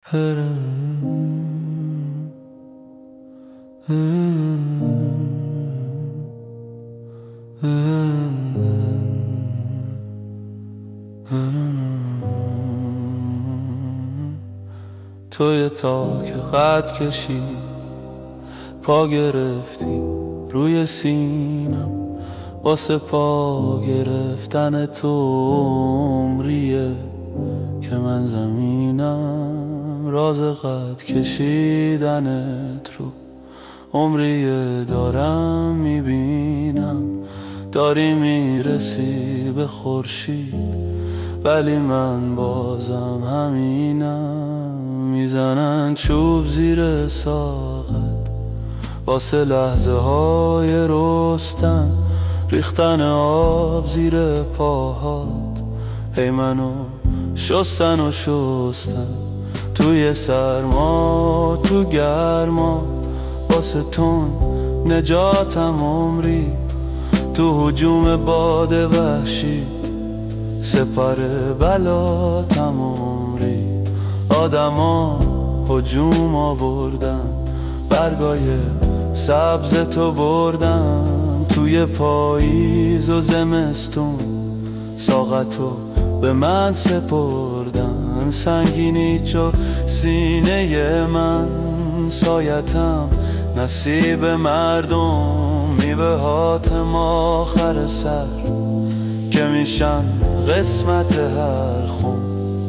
توی تا که خط کشی پا گرفتی روی سینم، واسه پا گرفتن تو عمریه که من زمینم، راز خط کشیدنت رو عمریه دارم میبینم. داری میرسی به خورشید ولی من بازم همینم. میزنن چوب زیر ساقت واسه لحظه های رستن، ریختن آب زیر پاهات هی منو شستن و شستن. توی سرما تو گرما واسه تون نجاتم عمری، تو هجوم باد وحشی سپر بلاتم عمری. آدما هجوم آوردن برگای سبز تو بردن، توی پاییز و زمستون ساقتو به من سپردن. سنگینی چو سینه من سایتم نصیب مردم، میوهاتم آخر سر که میشن قسمت هر خون،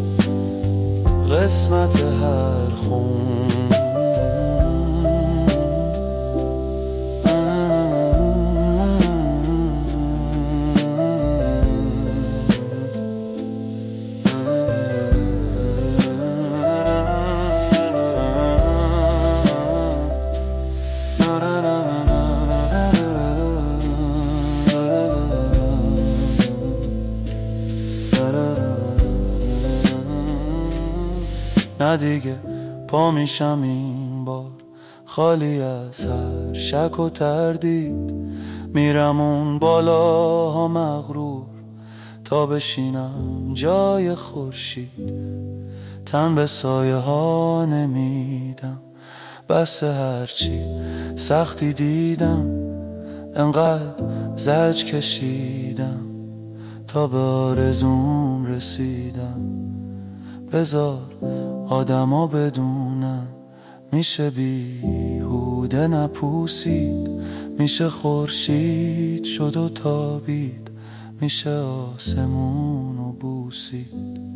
قسمت هر خون. نه دیگه پا میشم این بار خالی از هر شک و تردید، میرم اون بالاها مغرور تا بشینم جای خورشید. تن به سایه ها نمیدم بس هرچی سختی دیدم، انقدر زج کشیدم تا به آرزوم رسیدم. بذار آدما بدونن میشه بیهوده نپوسید، میشه خورشید شد و تابید، میشه آسمون و بوسید.